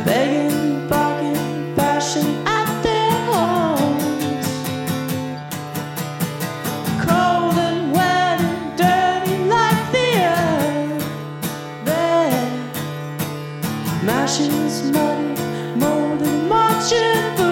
begging, barking, passion at their homes. Cold and wet and dirty like the earth. Their mashes muddy, mold and marching.